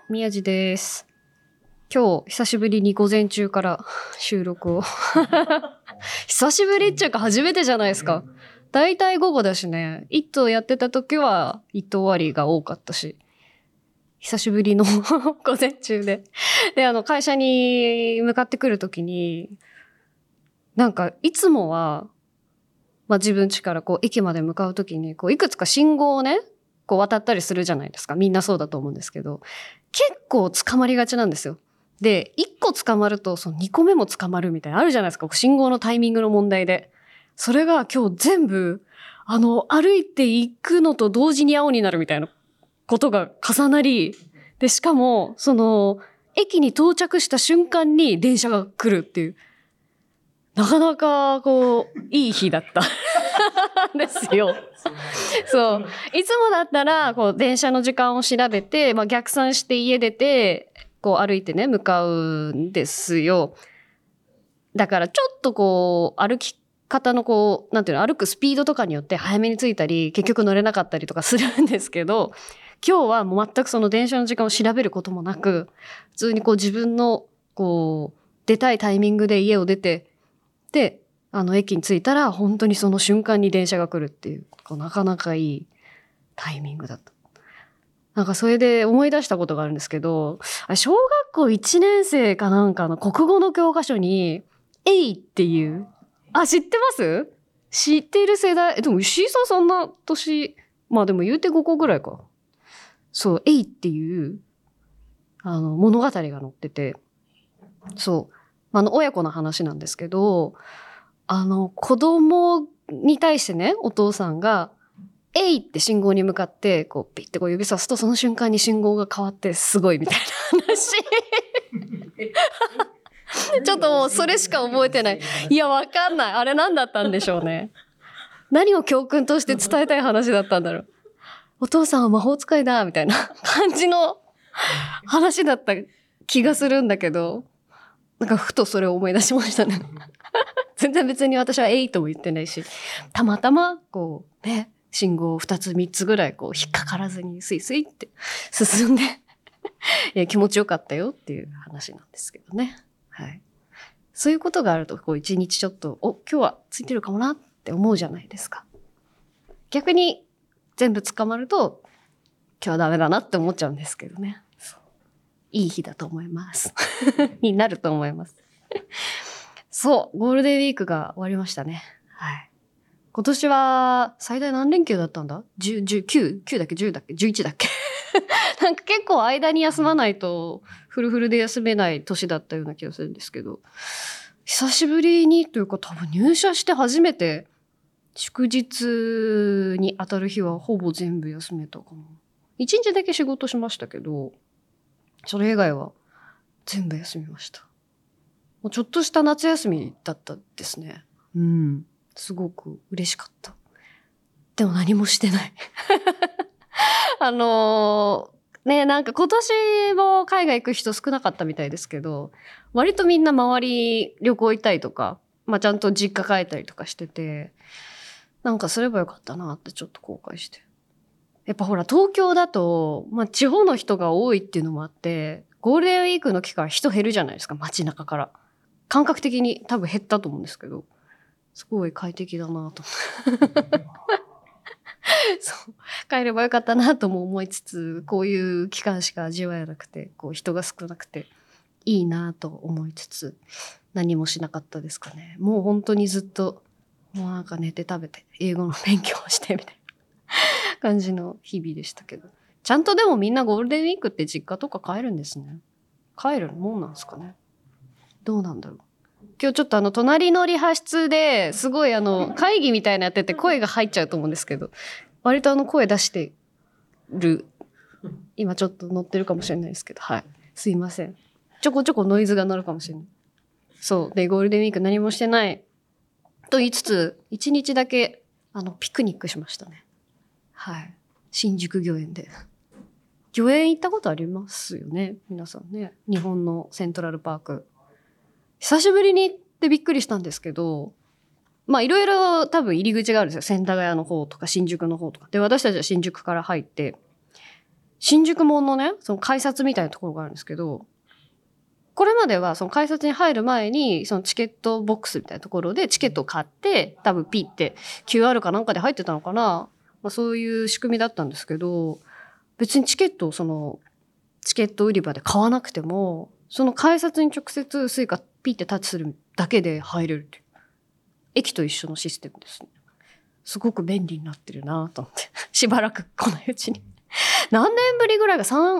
宮地です。今日久しぶりに午前中から収録を久しぶりっていうか初めてじゃないですか。だいたい午後だしね。一頭やってた時は一頭終わりが多かったし、久しぶりの午前中で会社に向かってくる時になんかいつもは自分家から駅まで向かう時にいくつか信号をね渡ったりするじゃないですか。みんなそうだと思うんですけど、結構捕まりがちなんですよ。で、1個捕まるとその2個目も捕まるみたいなあるじゃないですか。信号のタイミングの問題で。それが今日全部歩いていくのと同時に青になるみたいなことが重なり、でしかもその駅に到着した瞬間に電車が来るっていう、なかなかいい日だったんですよ。そう。いつもだったら電車の時間を調べて、逆算して家出て歩いてね向かうんですよ。だからちょっと歩き方のなんていうの、歩くスピードとかによって早めに着いたり結局乗れなかったりとかするんですけど、今日はもう全くその電車の時間を調べることもなく、普通に自分の出たいタイミングで家を出て、で駅に着いたら本当にその瞬間に電車が来るっていう、なかなかいいタイミングだった。なんかそれで思い出したことがあるんですけど、小学校1年生かなんかの国語の教科書にエイっていう、知ってます？知っている世代。でも石井さんそんな年、でも言うて5個ぐらいか。そう、エイっていう物語が載ってて、そう、親子の話なんですけど、子供に対してね、お父さんがえいって信号に向かってピッて指さすと、その瞬間に信号が変わってすごいみたいな話ちょっともうそれしか覚えてない。いや、わかんない。あれ何だったんでしょうね。何を教訓として伝えたい話だったんだろう。お父さんは魔法使いだみたいな感じの話だった気がするんだけど、なんかふとそれを思い出しましたね全然別に私はえいとも言ってないし、たまたま信号2つ3つぐらい引っかからずにスイスイって進んで気持ちよかったよっていう話なんですけどね。はい。そういうことがあると一日ちょっと今日はついてるかもなって思うじゃないですか。逆に全部捕まると今日はダメだなって思っちゃうんですけどね。いい日だと思いますになると思いますそう、ゴールデンウィークが終わりましたね。はい。今年は最大何連休だったんだ ?9 だっけ ?10 だっけ ?11 だっけなんか結構間に休まないとフルフルで休めない年だったような気がするんですけど、久しぶりにというか多分入社して初めて祝日に当たる日はほぼ全部休めたかな。1日だけ仕事しましたけど、それ以外は全部休みました。もうちょっとした夏休みだったですね。うん。すごく嬉しかった。でも何もしてないなんか今年も海外行く人少なかったみたいですけど、割とみんな周り旅行行ったりとか、ちゃんと実家帰ったりとかしてて、なんかすればよかったなってちょっと後悔して。やっぱほら東京だと、地方の人が多いっていうのもあって、ゴールデンウィークの期間人減るじゃないですか、街中から。感覚的に多分減ったと思うんですけど、すごい快適だなとそう帰ればよかったなとも思いつつ、こういう期間しか味わえなくて人が少なくていいなと思いつつ、何もしなかったですかね。もう本当にずっともうなんか寝て食べて英語の勉強をしてみたいな感じの日々でしたけど、ちゃんとでもみんなゴールデンウィークって実家とか帰るんですね。帰るもんなんですかね。どうなんだろう。今日ちょっと隣のリハ室ですごい会議みたいなやってて声が入っちゃうと思うんですけど、割と声出してる、今ちょっと乗ってるかもしれないですけど、はい。すいません。ちょこちょこノイズが鳴るかもしれない。そう。で、ゴールデンウィーク何もしてないと言いつつ、1日だけピクニックしましたね。はい。新宿御苑で。御苑行ったことありますよね、皆さんね。日本のセントラルパーク。久しぶりに行ってびっくりしたんですけど、いろいろ多分入り口があるんですよ。千駄ヶ谷の方とか新宿の方とか。で、私たちは新宿から入って、 新宿門のね、その改札みたいなところがあるんですけど、これまではその改札に入る前に、そのチケットボックスみたいなところでチケットを買って、多分ピッて QR かなんかで入ってたのかな。まあ、そういう仕組みだったんですけど、別にチケットをその、チケット売り場で買わなくても、その改札に直接スイカピッてタッチするだけで入れるっていう。駅と一緒のシステムですね。すごく便利になってるなと思って。しばらく来ないうちに。何年ぶりぐらいが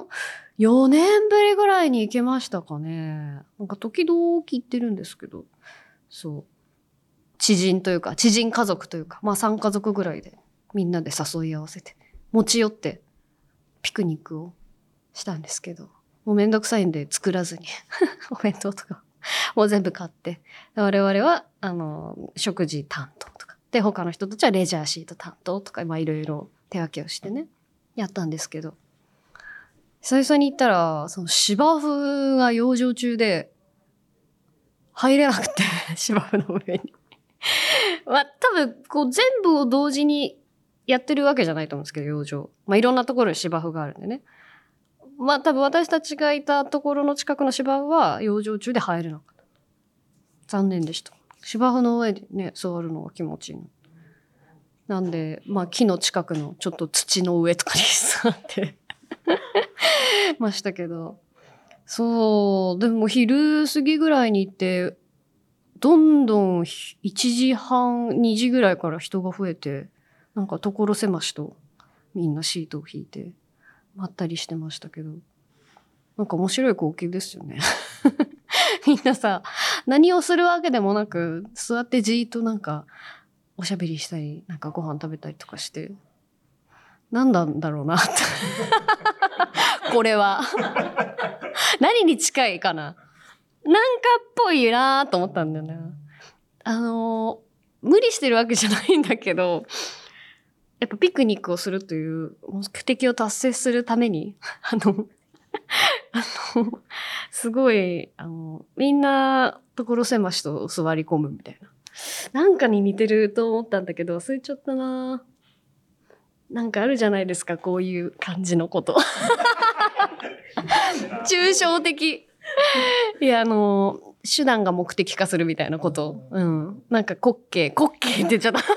4年ぶりぐらいに行けましたかね。なんか時々行ってるんですけど。そう。知人というか、知人家族というか、まあ3家族ぐらいでみんなで誘い合わせて、持ち寄ってピクニックをしたんですけど、もうめんどくさいんで作らずに、お弁当とかもう全部買って、我々は、食事担当とか、で、他の人たちはレジャーシート担当とか、まあいろいろ手分けをしてね、やったんですけど、久々に行ったら、その芝生が養生中で、入れなくて、芝生の上に。まあ多分、こう全部を同時にやってるわけじゃないと思うんですけど、養生。まあいろんなところに芝生があるんでね。まあ多分私たちがいたところの近くの芝生は養生中で入れなかった。残念でした。芝生の上でね、座るのが気持ちいいの。なんで、まあ木の近くのちょっと土の上とかに座ってましたけど。そう、でも昼過ぎぐらいに行って、どんどん1時半、2時ぐらいから人が増えて、なんか所狭しとみんなシートを引いて、まったりしてましたけど。なんか面白い光景ですよね。みんなさ、何をするわけでもなく、座ってじーっとなんか、おしゃべりしたり、なんかご飯食べたりとかして、なんなんだろうなって。これは。何に近いかな。なんかっぽいなと思ったんだよね。無理してるわけじゃないんだけど、やっぱピクニックをするという目的を達成するために、すごい、みんな所狭しと座り込むみたいな。なんかに似てると思ったんだけど、忘れちゃったな。なんかあるじゃないですか、こういう感じのこと。抽象的。いや、手段が目的化するみたいなこと。うん。なんか滑稽って言っちゃった。い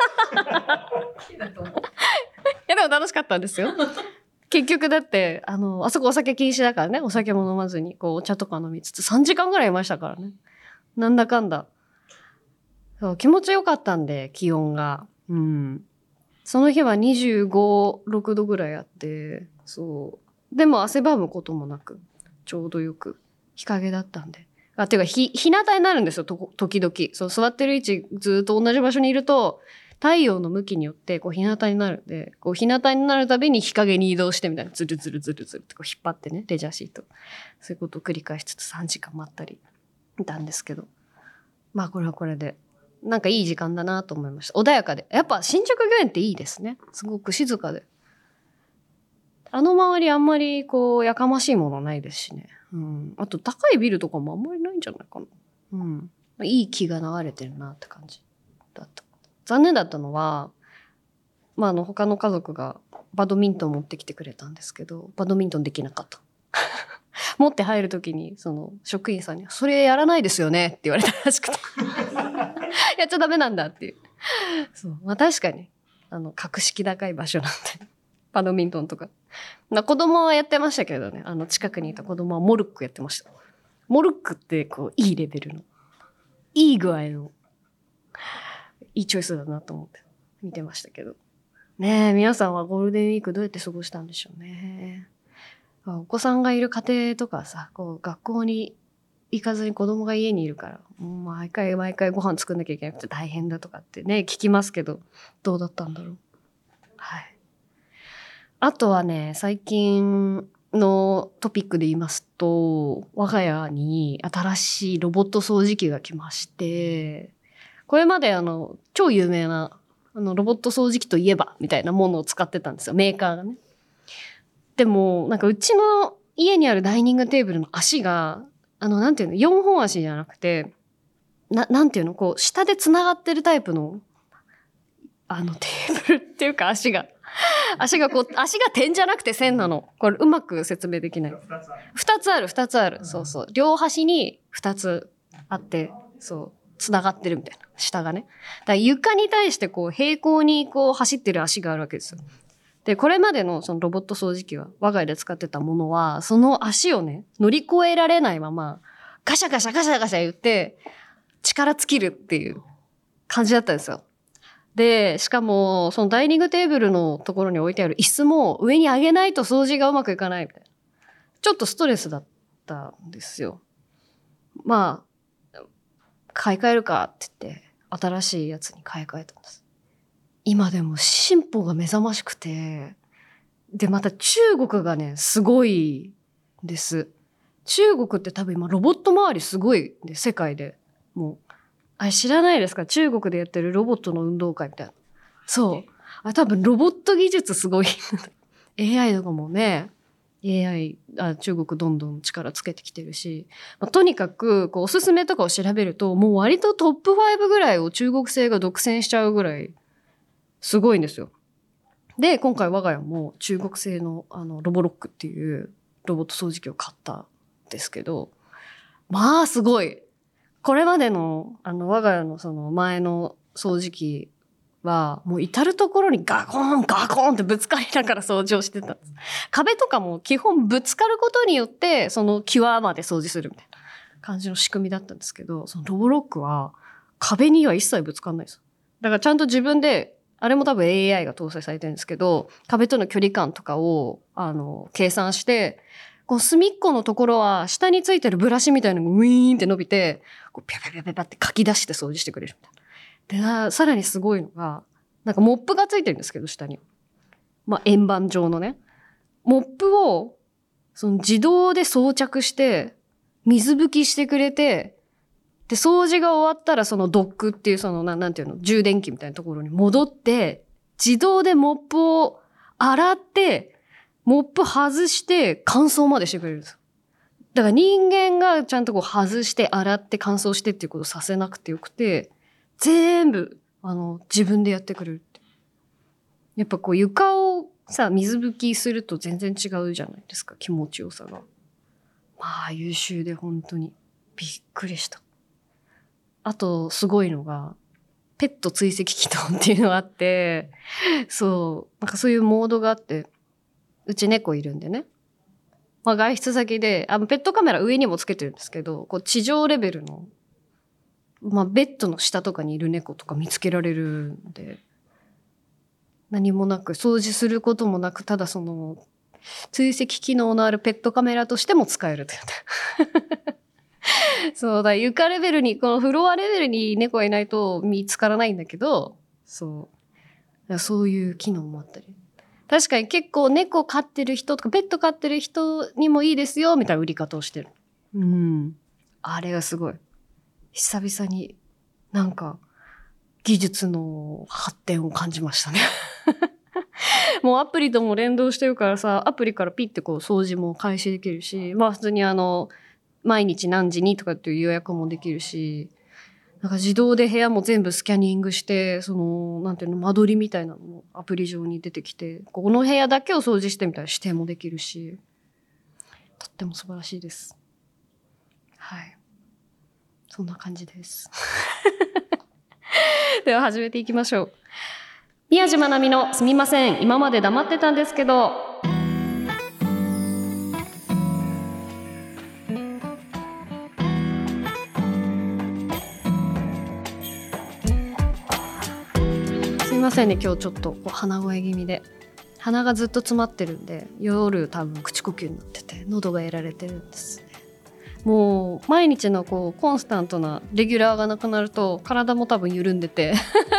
や、でも楽しかったんですよ。結局だって、あそこお酒禁止だからね、お酒も飲まずに、こう、お茶とか飲みつつ、3時間ぐらいいましたからね。なんだかんだ。そう、気持ちよかったんで、気温が。うん。その日は25、6度ぐらいあって、そう。でも汗ばむこともなく、ちょうどよく、日陰だったんで。ていうか、日向になるんですよ、時々。そう、座ってる位置ずっと同じ場所にいると、太陽の向きによって、こう、日向になるんで、こう、日向になるたびに日陰に移動してみたいな、ずるずるずるずるってこう引っ張ってね、レジャーシート。そういうことを繰り返しつつ3時間待ったり、いたんですけど。まあ、これはこれで。なんかいい時間だなと思いました。穏やかで。やっぱ新宿御苑っていいですね。すごく静かで。周りあんまりこう、やかましいものないですしね。うん。あと高いビルとかもあんまりないんじゃないかな。うん。いい気が流れてるなって感じだった。残念だったのは、まあ他の家族がバドミントン持ってきてくれたんですけど、バドミントンできなかった。持って入るときに、その職員さんに、それやらないですよねって言われたらしくて。やっちゃダメなんだっていう。そう。まあ確かに、格式高い場所なんで。バドミントンとか。子供はやってましたけどね。近くにいた子供はモルックやってました。モルックってこう、いいレベルの、いい具合の、いいチョイスだなと思って見てましたけど。ねえ、皆さんはゴールデンウィークどうやって過ごしたんでしょうね。お子さんがいる家庭とかさ、こう、学校に行かずに子供が家にいるから、毎回ご飯作んなきゃいけなくて大変だとかってね、聞きますけど、どうだったんだろう。はい。あとはね、最近のトピックで言いますと、我が家に新しいロボット掃除機が来まして、これまで超有名な、ロボット掃除機といえば、みたいなものを使ってたんですよ、メーカーがね。でも、なんかうちの家にあるダイニングテーブルの足が、なんていうの、4本足じゃなくて、なんていうの、こう、下で繋がってるタイプの、テーブルっていうか足が足が点じゃなくて線なの。これうまく説明できない。2つある。そうそう。両端に2つあって、そう。繋がってるみたいな。下がね。だから床に対してこう平行にこう走ってる足があるわけですよ。で、これまでのそのロボット掃除機は、我が家で使ってたものは、その足をね、乗り越えられないまま、ガシャガシャ言って、力尽きるっていう感じだったんですよ。で、しかも、そのダイニングテーブルのところに置いてある椅子も上に上げないと掃除がうまくいかないみたいな。ちょっとストレスだったんですよ。まあ、買い替えるかって言って、新しいやつに買い替えたんです。今でも進歩が目覚ましくて、で、また中国がね、すごいです。中国って多分今ロボット周りすごいで、世界で。もう、あれ知らないですか？中国でやってるロボットの運動会みたいな。そう。あれ多分ロボット技術すごい。AI とかもね、中国どんどん力つけてきてるし、とにかくこうおすすめとかを調べると、もう割とトップ5ぐらいを中国製が独占しちゃうぐらいすごいんですよ。で、今回我が家も中国製のロボロックっていうロボット掃除機を買ったんですけど、まあすごい。これまでの我が家のその前の掃除機はもう至るところにガコンってぶつかりながら掃除をしてたんです。壁とかも基本ぶつかることによってその際まで掃除するみたいな感じの仕組みだったんですけど、そのロボロックは壁には一切ぶつかんないです。だからちゃんと自分で、あれも多分 AI が搭載されてるんですけど、壁との距離感とかを計算して、こう隅っこのところは下についてるブラシみたいなのがウィーンって伸びて、こうピャピャピャピャってかき出して掃除してくれるみたいな。で、さらにすごいのが、なんかモップがついてるんですけど、下に。まあ円盤状のね。モップをその自動で装着して、水拭きしてくれて、で、掃除が終わったらそのドックっていうそのなんていうの、充電器みたいなところに戻って、自動でモップを洗って、モップ外して乾燥までしてくれるんですよ。だから人間がちゃんとこう外して洗って乾燥してっていうことをさせなくてよくて、全部自分でやってくれるって。やっぱこう床をさ、水拭きすると全然違うじゃないですか、気持ちよさが。まあ優秀で本当にびっくりした。あとすごいのがペット追跡機能っていうのがあって、なんかそういうモードがあって、うち猫いるんでね。まあ外出先で、ペットカメラ上にもつけてるんですけど、こう地上レベルの、まあベッドの下とかにいる猫とか見つけられるんで、何もなく掃除することもなく、ただその追跡機能のあるペットカメラとしても使えるという。そうだ、床レベルに、このフロアレベルに猫がいないと見つからないんだけど、そういう機能もあったり。確かに結構猫飼ってる人とかペット飼ってる人にもいいですよみたいな売り方をしてる。うん。あれがすごい。久々になんか技術の発展を感じましたね。もうアプリとも連動してるからさ、アプリからピッてこう掃除も開始できるし、まあ普通に毎日何時にとかっていう予約もできるし、なんか自動で部屋も全部スキャニングして、なんていうの、間取りみたいなのもアプリ上に出てきて、この部屋だけを掃除してみたいな指定もできるし、とっても素晴らしいです。はい。そんな感じです。では始めていきましょう。宮島奈美のすみません、今まで黙ってたんですけど。すみませんね、今日ちょっと鼻声気味で。鼻がずっと詰まってるんで、夜多分口呼吸になってて、喉がやられてるんですね。もう毎日のコンスタントなレギュラーがなくなると体も多分緩んでて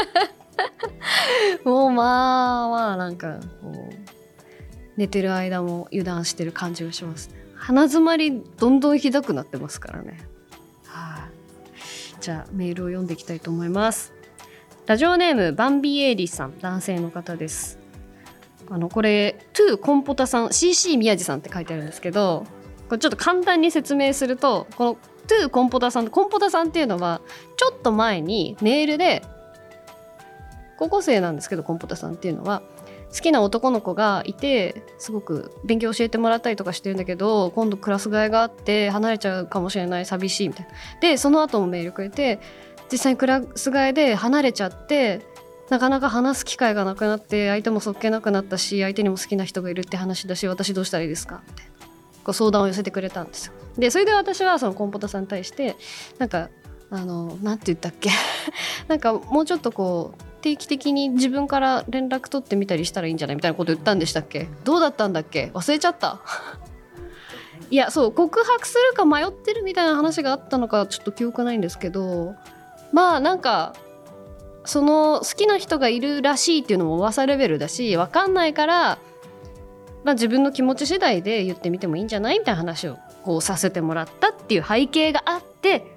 もうまあなんか寝てる間も油断してる感じがしますね。鼻詰まりどんどんひどくなってますからね。じゃあメールを読んでいきたいと思います。ラジオネームバンビエイリさん、男性の方です。これトゥーコンポタさん CC 宮地さんって書いてあるんですけど、これちょっと簡単に説明すると、このトゥーコンポタさんっていうのはちょっと前にメールで、高校生なんですけどコンポタさんっていうのは好きな男の子がいてすごく勉強教えてもらったりとかしてるんだけど、今度クラス替えがあって離れちゃうかもしれない、寂しいみたいな。でその後もメールくれて、実際にクラス替えで離れちゃってなかなか話す機会がなくなって、相手もそっけなくなったし、相手にも好きな人がいるって話だし、私どうしたらいいですかってこう相談を寄せてくれたんですよ。でそれで私はそのコンポタさんに対してなんかなんて言ったっけなんかもうちょっとこう定期的に自分から連絡取ってみたりしたらいいんじゃないみたいなこと言ったんでしたっけ。どうだったんだっけ、忘れちゃったいやそう、告白するか迷ってるみたいな話があったのかちょっと記憶ないんですけど、まあなんかその好きな人がいるらしいっていうのも噂レベルだし、分かんないから、まあ、自分の気持ち次第で言ってみてもいいんじゃないみたいな話をこうさせてもらったっていう背景があって、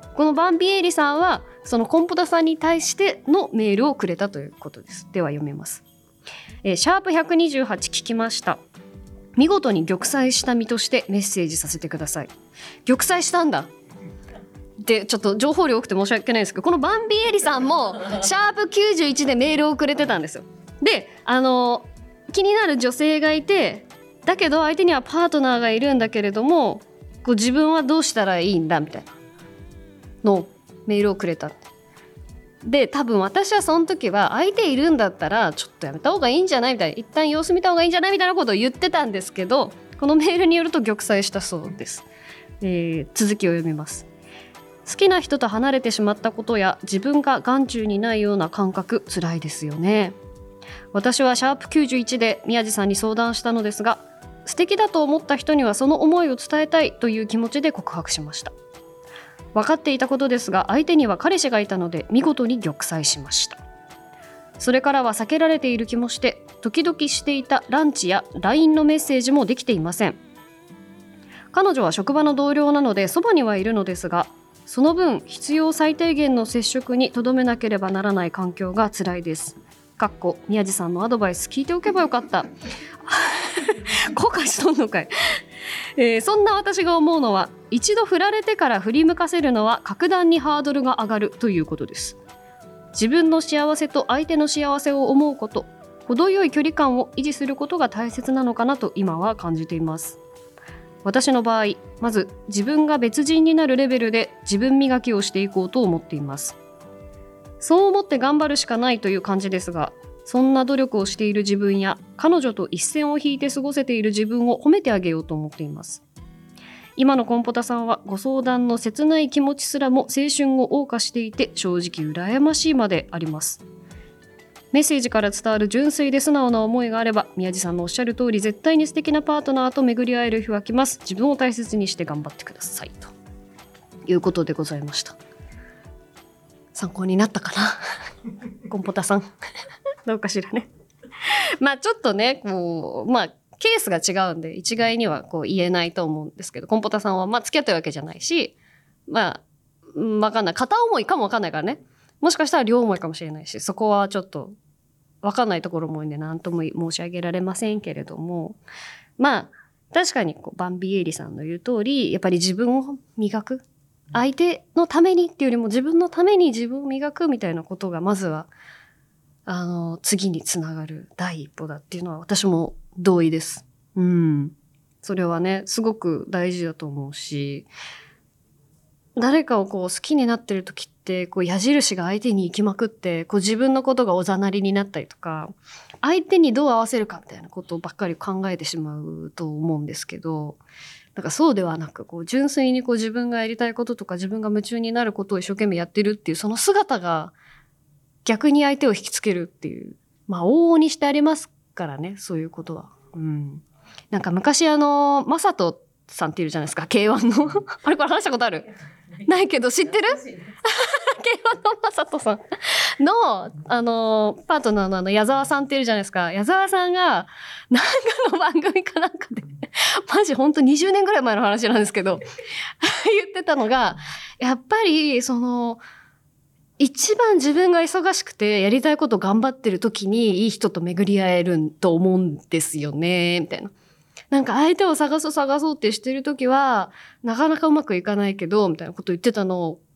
このバンビエリさんはそのコンポタさんに対してのメールをくれたということです。では読みます。シャープ128聞きました。見事に玉砕した身としてメッセージさせてください。玉砕したんだで、ちょっと情報量多くて申し訳ないですけど、このバンビエリさんもシャープ91でメールをくれてたんですよ。で気になる女性がいて、だけど相手にはパートナーがいるんだけれども、こう自分はどうしたらいいんだみたいなのメールをくれた。で多分私はその時は相手いるんだったらちょっとやめた方がいいんじゃないみたいな、一旦様子見た方がいいんじゃないみたいなことを言ってたんですけど、このメールによると玉砕したそうです。続きを読みます。好きな人と離れてしまったことや自分が眼中にないような感覚、辛いですよね。私はシャープ91で宮地さんに相談したのですが、素敵だと思った人にはその思いを伝えたいという気持ちで告白しました。分かっていたことですが、相手には彼氏がいたので見事に玉砕しました。それからは避けられている気もして、時々していたランチや LINE のメッセージもできていません。彼女は職場の同僚なのでそばにはいるのですが、その分必要最低限の接触にとどめなければならない環境が辛いです。宮地さんのアドバイス聞いておけばよかった後悔しとんのかいそんな私が思うのは、一度振られてから振り向かせるのは格段にハードルが上がるということです。自分の幸せと相手の幸せを思うこと、程よい距離感を維持することが大切なのかなと今は感じています。私の場合、まず自分が別人になるレベルで自分磨きをしていこうと思っています。そう思って頑張るしかないという感じですが、そんな努力をしている自分や彼女と一線を引いて過ごせている自分を褒めてあげようと思っています。今のコンポタさんはご相談の切ない気持ちすらも青春を謳歌していて、正直羨ましいまであります。メッセージから伝わる純粋で素直な思いがあれば、宮地さんのおっしゃる通り絶対に素敵なパートナーと巡り合える日は来ます。自分を大切にして頑張ってくださいということでございました。参考になったかなコンポタさんどうかしらねまあちょっとねこうケースが違うんで一概にはこう言えないと思うんですけど、コンポタさんは付き合ってるわけじゃないし、分かんない、片思いかも分かんないからね、もしかしたら両思いかもしれないし、そこはちょっと分かんないところも多いんで何とも申し上げられませんけれども、確かにバンビエリさんの言う通り、やっぱり自分を磨く、相手のためにっていうよりも自分のために自分を磨くみたいなことがまずは次につながる第一歩だっていうのは私も同意です。それはねすごく大事だと思うし、誰かを好きになってる時って矢印が相手に行きまくって自分のことがおざなりになったりとか、相手にどう合わせるかみたいなことばっかり考えてしまうと思うんですけど、そうではなく純粋に自分がやりたいこととか自分が夢中になることを一生懸命やってるっていうその姿が逆に相手を引きつけるっていう、往々にしてありますからね、そういうことは。昔マサトさんっているじゃないですか、K1 のあれこれ話したことあるないけど知ってるK1 のマサトさんのパートナーの矢沢さんっているじゃないですか。矢沢さんがなんかの番組かなんかでマジほんと20年ぐらい前の話なんですけど言ってたのが、やっぱり一番自分が忙しくてやりたいこと頑張ってる時にいい人と巡り合えると思うんですよねみたいな。相手を探そうってしてる時はなかなかうまくいかないけどみたいなこと言ってたのを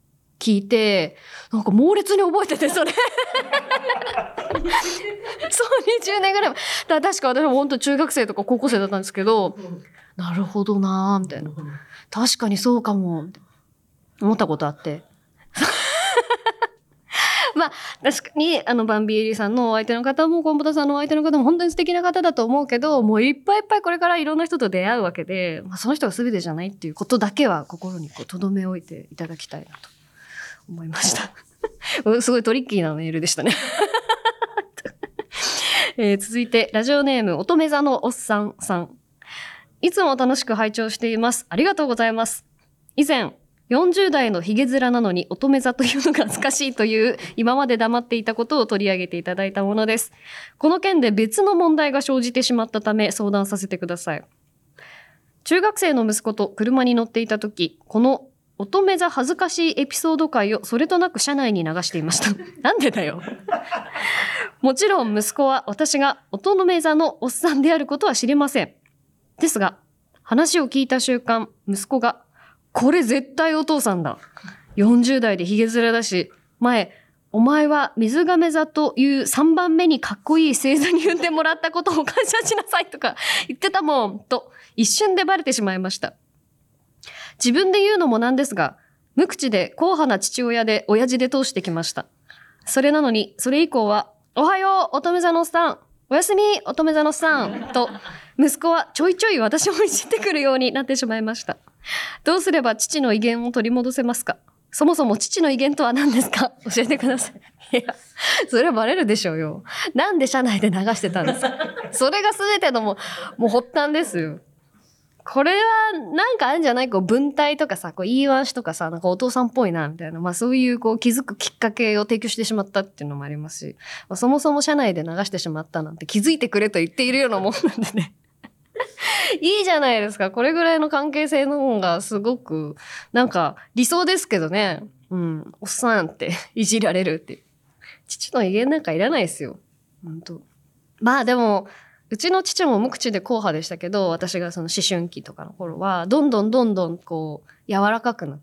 聞いて、なんか猛烈に覚えてて、それ。そう、20年ぐらい。確か私も本当中学生とか高校生だったんですけど、なるほどなーみたいな。確かにそうかも、思ったことあって。まあ、確かに、バンビエリさんのお相手の方も、コンポタさんのお相手の方も本当に素敵な方だと思うけど、もういっぱいいっぱいこれからいろんな人と出会うわけで、まあ、その人が全てじゃないっていうことだけは心にこう留め置いていただきたいなと思いました。すごいトリッキーなメールでしたね。続いて、ラジオネーム、乙女座のおっさんさん。いつも楽しく拝聴しています。ありがとうございます。以前、40代のヒゲ面なのに乙女座というのが懐かしいという今まで黙っていたことを取り上げていただいたものです。この件で別の問題が生じてしまったため相談させてください。中学生の息子と車に乗っていた時、この乙女座恥ずかしいエピソード回をそれとなく車内に流していました。なんでだよ。もちろん息子は私が乙女座のおっさんであることは知りません。ですが、話を聞いた瞬間、息子がこれ絶対お父さんだ。40代でヒゲ面だし、前、お前は水亀座という3番目にかっこいい星座に言ってもらったことを感謝しなさいとか言ってたもん、と一瞬でバレてしまいました。自分で言うのもなんですが、無口で硬派な父親で親父で通してきました。それなのに、それ以降は、おはよう、乙女座のおっさん。おやすみ、乙女座のおっさん。と、息子はちょいちょい私をいじってくるようになってしまいました。どうすれば父の威厳を取り戻せますか？そもそも父の威厳とは何ですか？教えてください。いや、それはバレるでしょうよ。なんで車内で流してたんですか？それが全てのもう発端ですよ。これはなんかあるんじゃない？こう文体とかさ、こう言い回しとかさ、なんかお父さんっぽいなみたいな、まあそういうこう気づくきっかけを提供してしまったっていうのもありますし、まあ、そもそも車内で流してしまったなんて気づいてくれと言っているようなもんなんでね。いいじゃないですか。これぐらいの関係性の方がすごくなんか理想ですけどね。うん、おっさんっていじられるっていう。父の威厳なんかいらないですよ。本当。まあでも。うちの父も無口で硬派でしたけど、私がその思春期とかの頃は、どんどんこう、柔らかくなって、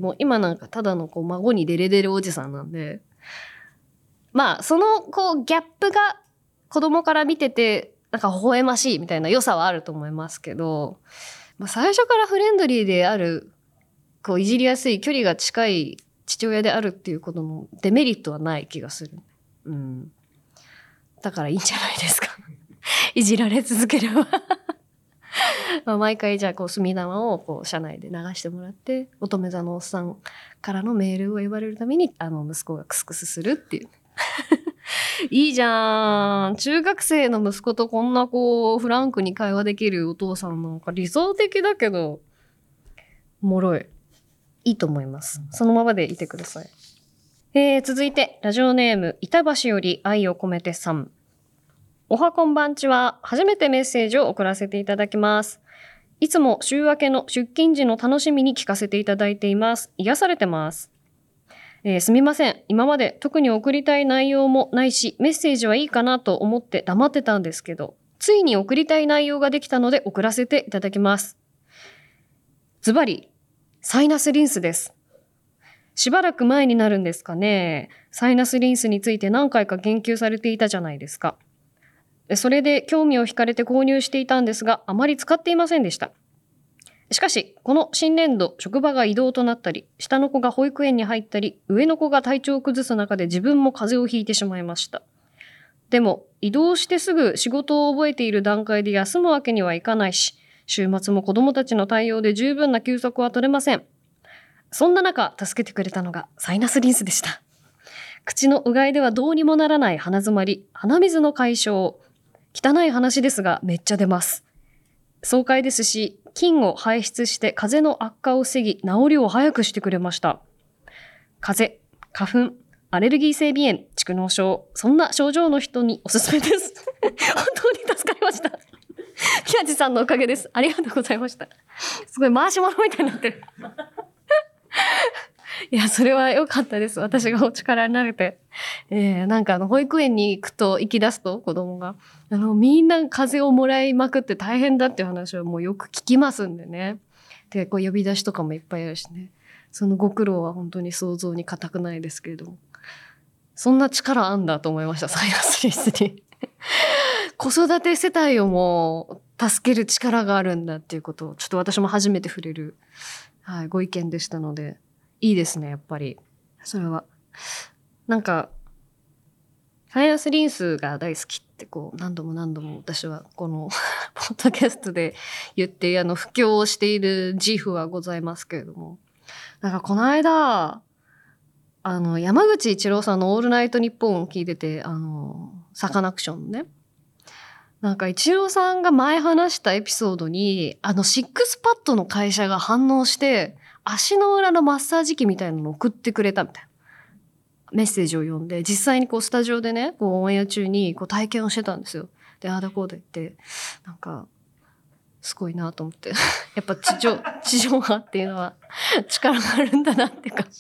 もう今なんかただのこう孫にデレデレおじさんなんで、まあそのこうギャップが子供から見てて、なんか微笑ましいみたいな良さはあると思いますけど、まあ、最初からフレンドリーである、こういじりやすい距離が近い父親であるっていうことのデメリットはない気がする。うん。だからいいんじゃないですか。いじられ続ければまあ毎回じゃあこう墨玉をこう車内で流してもらって、乙女座のおっさんからのメールを言われるために息子がクスクスするっていういいじゃん。中学生の息子とこんなこうフランクに会話できるお父さんなんか理想的だけどおもろい。いいと思います。そのままでいてください。続いてラジオネーム板橋より愛を込めてさん。おはこんばんちは。初めてメッセージを送らせていただきます。いつも週明けの出勤時の楽しみに聞かせていただいています。癒されてます。すみません。今まで特に送りたい内容もないし、メッセージはいいかなと思って黙ってたんですけど、ついに送りたい内容ができたので送らせていただきます。ズバリ、サイナスリンスです。しばらく前になるんですかね。サイナスリンスについて何回か言及されていたじゃないですか。それで興味を惹かれて購入していたんですが、あまり使っていませんでした。しかし、この新年度、職場が異動となったり、下の子が保育園に入ったり、上の子が体調を崩す中で自分も風邪をひいてしまいました。でも、移動してすぐ仕事を覚えている段階で休むわけにはいかないし、週末も子供たちの対応で十分な休息は取れません。そんな中、助けてくれたのがサイナスリンスでした。口のうがいではどうにもならない鼻詰まり、鼻水の解消、汚い話ですがめっちゃ出ます。爽快ですし、菌を排出して風邪の悪化を防ぎ、治りを早くしてくれました。風邪、花粉、アレルギー性鼻炎、蓄膿症、そんな症状の人におすすめです。本当に助かりました。宮地さんのおかげです。ありがとうございました。すごい回し物みたいになってる。いや、それは良かったです。私がお力になれて。なんか保育園に行き出すと子供が、みんな風邪をもらいまくって大変だっていう話をもうよく聞きますんでね。で、こう呼び出しとかもいっぱいあるしね。 そのご苦労は本当に想像に難くないですけれども。そんな力あんだと思いました、サイナスリスに。子育て世帯をもう助ける力があるんだっていうことを、ちょっと私も初めて触れる、はい、ご意見でしたので、いいですね、やっぱり。それは。なんか、サイナスリンスが大好きってこう何度も私はこのポッドキャストで言って布教をしている自負はございますけれども、なんかこの間山口一郎さんのオールナイトニッポンを聞いててサカナクションね、なんか一郎さんが前話したエピソードにシックスパッドの会社が反応して足の裏のマッサージ機みたいなのを送ってくれたみたいなメッセージを読んで、実際にこうスタジオでね、こうオンエア中にこう体験をしてたんですよ。で、ああだこうだ言って、なんか、すごいなと思って。やっぱ地上波っていうのは力があるんだなっていうか。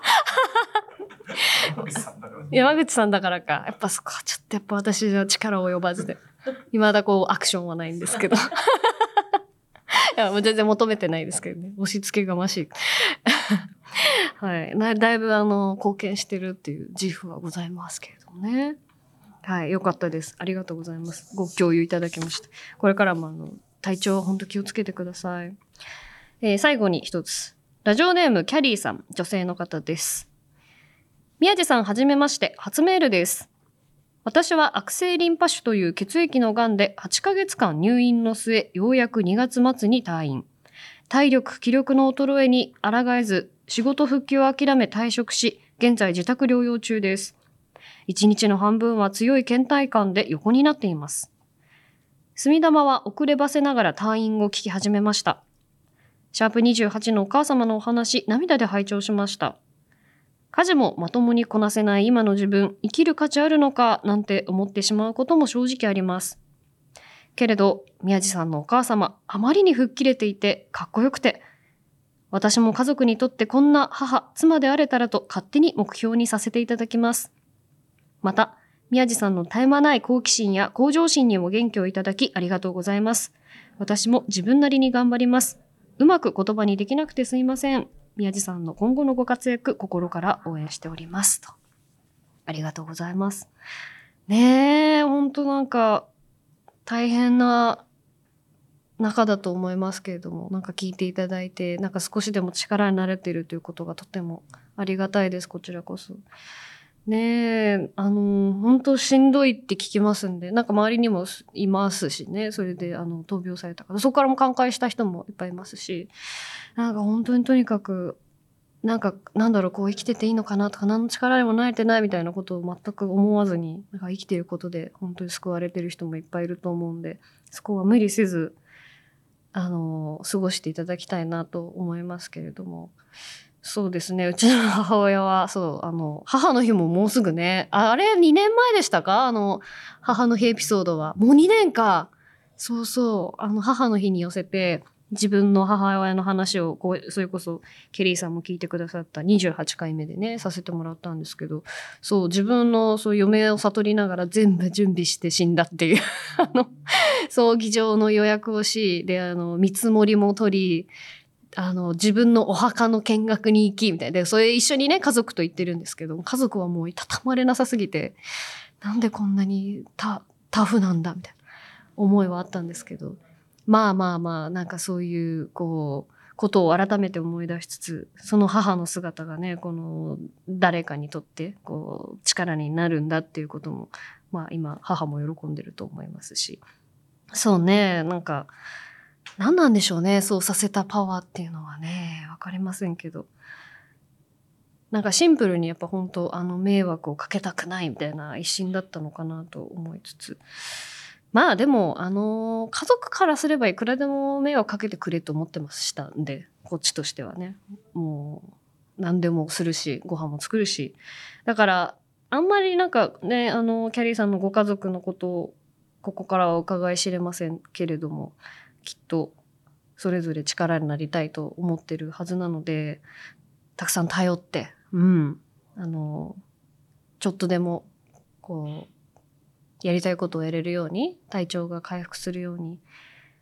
山口さんだからか。やっぱそこはちょっとやっぱ私じゃ力及ばずで。未だこうアクションはないんですけど。いや、もう全然求めてないですけどね。押し付けがましい。はい。だいぶ貢献してるっていう自負はございますけれどもね。はい。よかったです。ありがとうございます。ご共有いただきました。これからも体調本当気をつけてください。最後に一つ。ラジオネームキャリーさん、女性の方です。宮地さんはじめまして、初メールです。私は悪性リンパ腫という血液のがんで8ヶ月間入院の末、ようやく2月末に退院。体力、気力の衰えに抗えず、仕事復帰を諦め退職し、現在自宅療養中です。一日の半分は強い倦怠感で横になっています。墨玉は遅ればせながら退院を聞き始めました。シャープ28のお母様のお話、涙で拝聴しました。家事もまともにこなせない今の自分、生きる価値あるのかなんて思ってしまうことも正直あります。けれど、宮地さんのお母様、あまりに吹っ切れていて、かっこよくて、私も家族にとってこんな母、妻であれたらと勝手に目標にさせていただきます。また、宮地さんの絶え間ない好奇心や向上心にも元気をいただきありがとうございます。私も自分なりに頑張ります。うまく言葉にできなくてすいません。宮地さんの今後のご活躍、心から応援しております。と。ありがとうございます。ねえ、ほんとなんか、大変な中だと思いますけれども、なんか聞いていただいて、なんか少しでも力になれているということがとてもありがたいです、こちらこそ。ねえ、本当しんどいって聞きますんで、なんか周りにもいますしね、それで闘病された方、そこからも寛解した人もいっぱいいますし、なんか本当にとにかく、なんかなんだろう、こう生きてていいのかなとか、何の力にもなれてないみたいなことを全く思わずに、なんか生きていることで本当に救われてる人もいっぱいいると思うんで、そこは無理せず、過ごしていただきたいなと思いますけれども。そうですね。うちの母親は、そう、母の日ももうすぐね。あれ、2年前でしたか？母の日エピソードは。もう2年か。そうそう。母の日に寄せて、自分の母親の話を、それこそ、ケリーさんも聞いてくださった28回目でね、させてもらったんですけど、そう、自分の、そう、嫁を悟りながら全部準備して死んだっていう、葬儀場の予約をし、で、見積もりも取り、自分のお墓の見学に行き、みたいな。で、それ一緒にね、家族と行ってるんですけど、家族はもういたたまれなさすぎて、なんでこんなにタフなんだ、みたいな思いはあったんですけど、まあまあまあ、なんかそういう、ことを改めて思い出しつつ、その母の姿がね、誰かにとって、力になるんだっていうことも、まあ今、母も喜んでると思いますし、そうね、なんか、何なんでしょうね、そうさせたパワーっていうのはね、わかりませんけど。なんかシンプルにやっぱ本当迷惑をかけたくないみたいな一心だったのかなと思いつつ。まあでも、家族からすればいくらでも迷惑かけてくれと思ってましたんで、こっちとしてはね。もう、何でもするし、ご飯も作るし。だから、あんまりなんかね、キャリーさんのご家族のことを、ここからはお伺い知れませんけれども、きっと、それぞれ力になりたいと思ってるはずなので、たくさん頼って、うん。ちょっとでも、やりたいことをやれるように、体調が回復するように、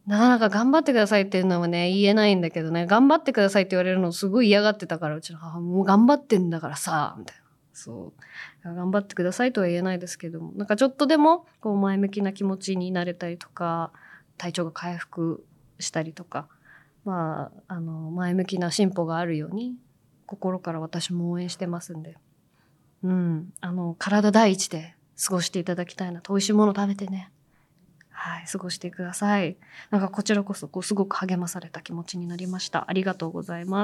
なかなか頑張ってくださいっていうのはね言えないんだけどね、頑張ってくださいって言われるのすごい嫌がってたから、うちの母もう頑張ってんだからさみたいな、そう頑張ってくださいとは言えないですけども、なんかちょっとでもこう前向きな気持ちになれたりとか、体調が回復したりとか、まあ前向きな進歩があるように心から私も応援してますんで、体第一で過ごしていただきたいなと。美味しいもの食べてね、はい、過ごしてください。なんかこちらこそすごく励まされた気持ちになりました。ありがとうございます。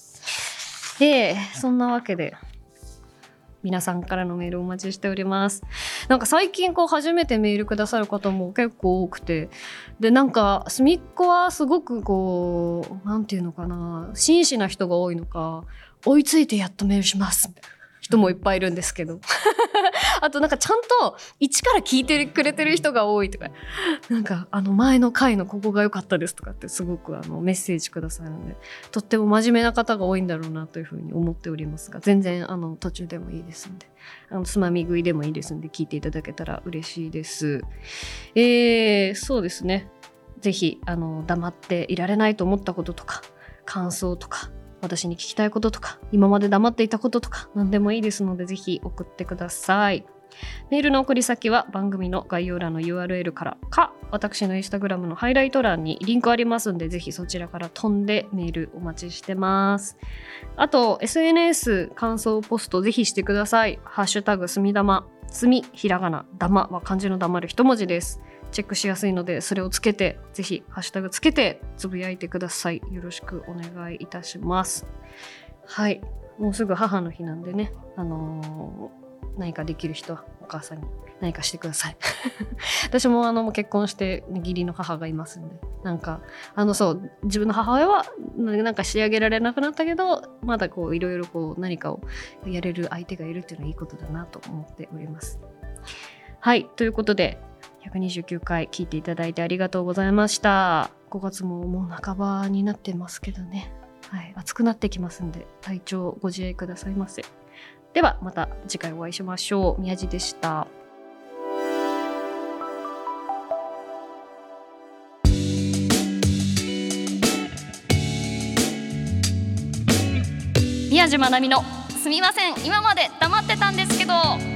そんなわけで皆さんからのメールお待ちしております。なんか最近初めてメールくださる方も結構多くて、でなんか隅っこはすごくなんていうのかな、真摯な人が多いのか、追いついてやっとメールしますみたいな人もいっぱいいるんですけどあとなんかちゃんと一から聞いてくれてる人が多いとか、なんか前の回のここが良かったですとかってすごくメッセージくださるので、とっても真面目な方が多いんだろうなというふうに思っておりますが、全然途中でもいいですんで、つまみ食いでもいいですんで聞いていただけたら嬉しいです。そうですね、ぜひ黙っていられないと思ったこととか、感想とか、私に聞きたいこととか、今まで黙っていたこととか何でもいいですので、ぜひ送ってください。メールの送り先は番組の概要欄の URL からか、私のインスタグラムのハイライト欄にリンクありますんで、ぜひそちらから飛んでメールお待ちしてます。あと SNS 感想ポストぜひしてください。ハッシュタグすみだま、すみひらがな、だまは漢字の黙る一文字です。チェックしやすいので、それをつけて、ぜひハッシュタグつけてつぶやいてください。よろしくお願いいたします。はい、もうすぐ母の日なんでね、何かできる人はお母さんに何かしてください私も結婚して義理の母がいますんで、なんかそう自分の母親はなんか仕上げられなくなったけど、まだいろいろ何かをやれる相手がいるっていうのはいいことだなと思っております。はい、ということで129回聞いていただいてありがとうございました。5月ももう半ばになってますけどね、はい、暑くなってきますんで体調ご自愛くださいませ。ではまた次回お会いしましょう。宮地でした。宮地まなみのすみません今まで黙ってたんですけど。